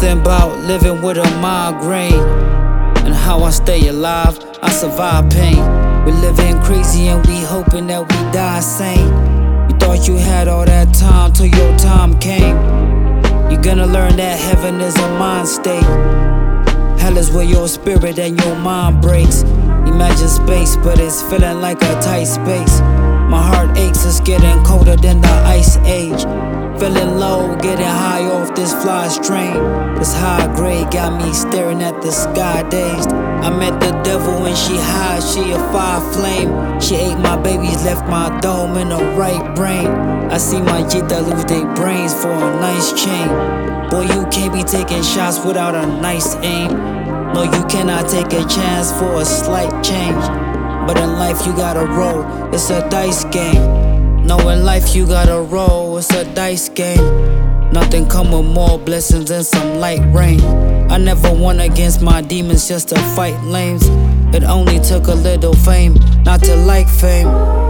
Something about living with a migraine and how I stay alive, I survive pain. We living crazy and we hoping that we die sane. You thought you had all that time till your time came. You're gonna learn that heaven is a mind state. Hell is where your spirit and your mind breaks. Imagine space, but it's feeling like a tight space. My heart aches, it's getting colder than the ice age. Feeling low, getting high off this fly strain. This high grade got me staring at the sky dazed. I met the devil and she high, she a fire flame. She ate my babies, left my dome in the right brain. I see my Jita lose their brains for a nice chain. Boy, you can't be taking shots without a nice aim. No, you cannot take a chance for a slight change. But in life you gotta roll, it's a dice game. No, in life you gotta roll, it's a dice game. Nothing come with more blessings than some light rain. I never won against my demons just to fight lames. It only took a little fame, not to like fame.